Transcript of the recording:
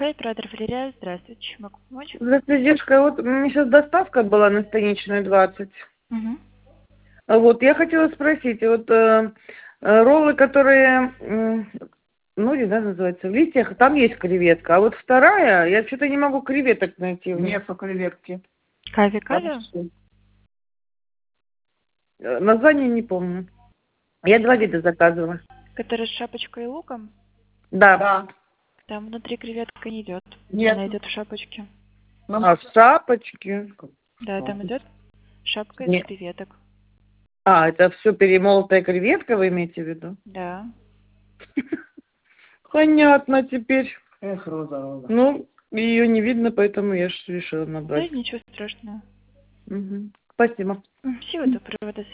Оператор Валерия, здравствуйте. Чем могу помочь? Здравствуйте, девушка. Вот у меня сейчас доставка была на Станичную, 20. Угу. Вот, я хотела спросить, вот роллы, которые, ну, не знаю, называется, в листьях, там есть креветка, а вот вторая, я что-то не могу креветок найти. Нету креветки. Кави-кави? Название не помню. Я 2 вида заказывала. Который с шапочкой и луком? Да. Да. Там внутри креветка не идет. Нет. Она идет в шапочке. А в шапочке? Да, там идет шапка из Нет. креветок. А, это все перемолотая креветка, вы имеете в виду? Да. Понятно теперь. Эх, Роза. Ну, ее не видно, поэтому я ж решила Да, набрать. ничего страшного. Угу. Спасибо. Всего доброго, до